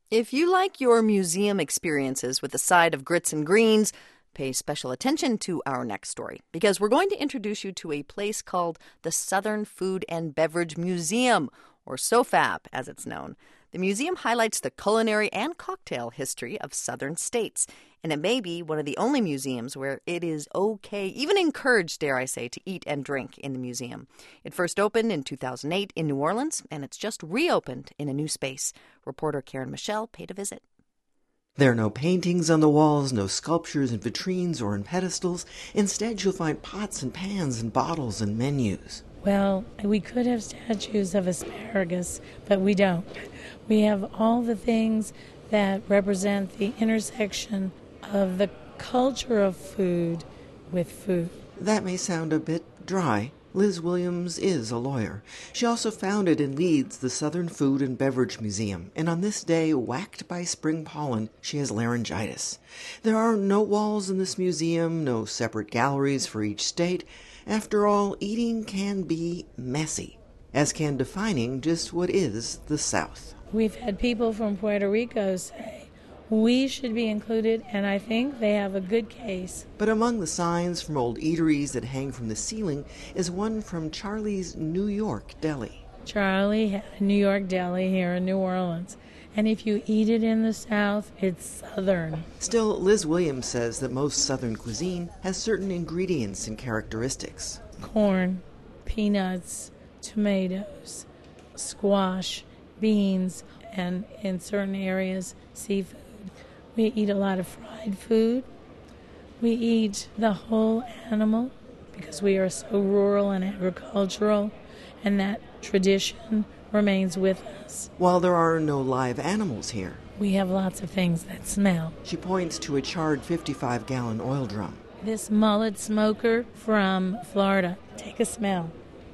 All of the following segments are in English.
If you like your museum experiences with a side of grits and greens, pay special attention to our next story, because we're going to introduce you to a place called the Southern Food and Beverage Museum, or SOFAB as it's known. The museum highlights the culinary and cocktail history of southern states, and it may be one of the only museums where it is okay, even encouraged, dare I say, to eat and drink in the museum. It first opened in 2008 in New Orleans, and it's just reopened in a new space. Reporter Karen Michelle paid a visit. There are no paintings on the walls, no sculptures in vitrines or in pedestals. Instead, you'll find pots and pans and bottles and menus. Well, we could have statues of asparagus, but we don't. We have all the things that represent the intersection of the culture of food with food. That may sound a bit dry. Liz Williams is a lawyer. She also founded and leads the Southern Food and Beverage Museum, and on this day, whacked by spring pollen, she has laryngitis. There are no walls in this museum, no separate galleries for each state. After all, eating can be messy, as can defining just what is the South. We've had people from Puerto Rico say, we should be included, and I think they have a good case. But among the signs from old eateries that hang from the ceiling is one from Charlie's New York Deli. Charlie had a New York deli here in New Orleans, and if you eat it in the South, it's Southern. Still, Liz Williams says that most Southern cuisine has certain ingredients and characteristics. Corn, peanuts, tomatoes, squash, beans, and in certain areas, seafood. We eat a lot of fried food. We eat the whole animal because we are so rural and agricultural, and that tradition remains with us. While there are no live animals here, we have lots of things that smell. She points to a charred 55-gallon oil drum. This mullet smoker from Florida. Take a smell.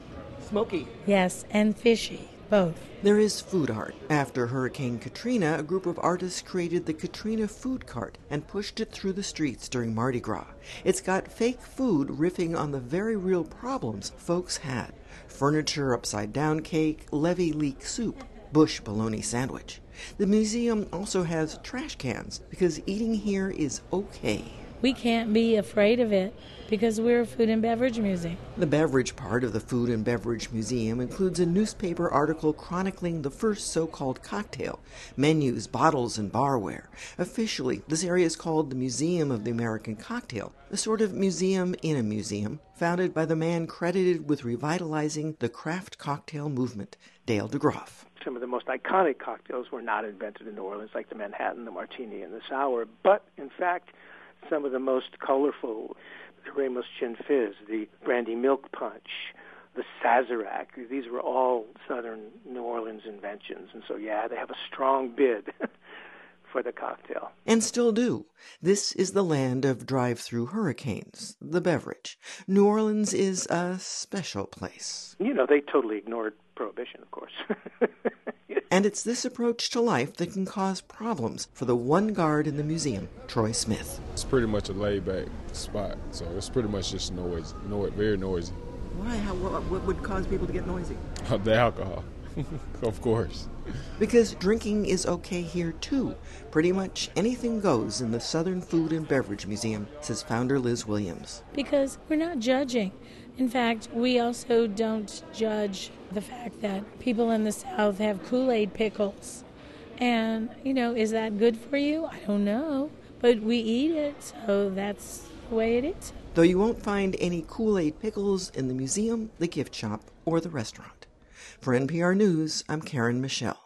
Smoky. Yes, and fishy. Both. There is food art. After Hurricane Katrina, a group of artists created the Katrina Food Cart and pushed it through the streets during Mardi Gras. It's got fake food riffing on the very real problems folks had. Furniture, upside-down cake, levee leek soup, bush bologna sandwich. The museum also has trash cans because eating here is okay. We can't be afraid of it because we're a food and beverage museum. The beverage part of the Food and Beverage Museum includes a newspaper article chronicling the first so-called cocktail, menus, bottles, and barware. Officially, this area is called the Museum of the American Cocktail, a sort of museum in a museum, founded by the man credited with revitalizing the craft cocktail movement, Dale DeGroff. Some of the most iconic cocktails were not invented in New Orleans, like the Manhattan, the Martini, and the Sour, but in fact, some of the most colorful, the Ramos Gin Fizz, the Brandy Milk Punch, the Sazerac, these were all Southern New Orleans inventions. And so, yeah, they have a strong bid for the cocktail. And still do. This is the land of drive-through hurricanes, the beverage. New Orleans is a special place. You know, they totally ignored Prohibition, of course. And it's this approach to life that can cause problems for the one guard in the museum, Troy Smith. It's pretty much a laid-back spot, so it's pretty much just noise, very noisy. Why? What would cause people to get noisy? The alcohol, of course. Because drinking is okay here, too. Pretty much anything goes in the Southern Food and Beverage Museum, says founder Liz Williams. Because we're not judging. In fact, we also don't judge the fact that people in the South have Kool-Aid pickles. And, is that good for you? I don't know. But we eat it, so that's the way it is. Though you won't find any Kool-Aid pickles in the museum, the gift shop, or the restaurant. For NPR News, I'm Karen Michelle.